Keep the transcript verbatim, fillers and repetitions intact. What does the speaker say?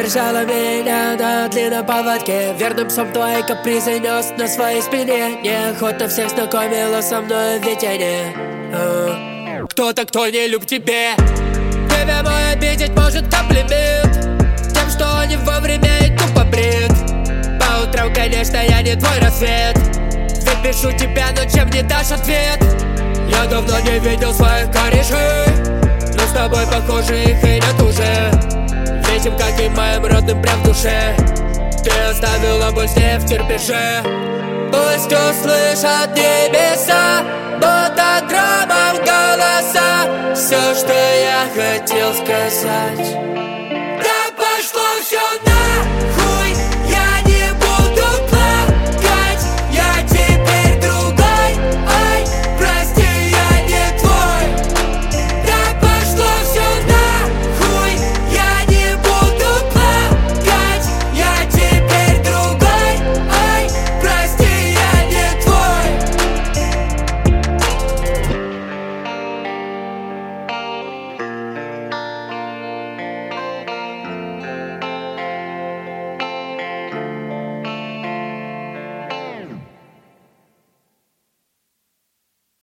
держала меня на длинном поводке. Верным псом твои капризы нес на своей спине. Неохотно всех знакомила со мной в Витяне. а. Кто-то, кто не любит тебе. Тебя мой обидеть может комплимент тем, что не вовремя и тупо бред. По утрам, конечно, я не твой рассвет, ведь пишу тебя, но чем не дашь ответ. Я давно не видел своих корешей, но с тобой, похоже, их и нет уже. Видим, каким моим родным прям в душе. Ты оставила боль здесь в кирпише. Пусть услышат небеса, будто громом голоса, все, что я хотел сказать.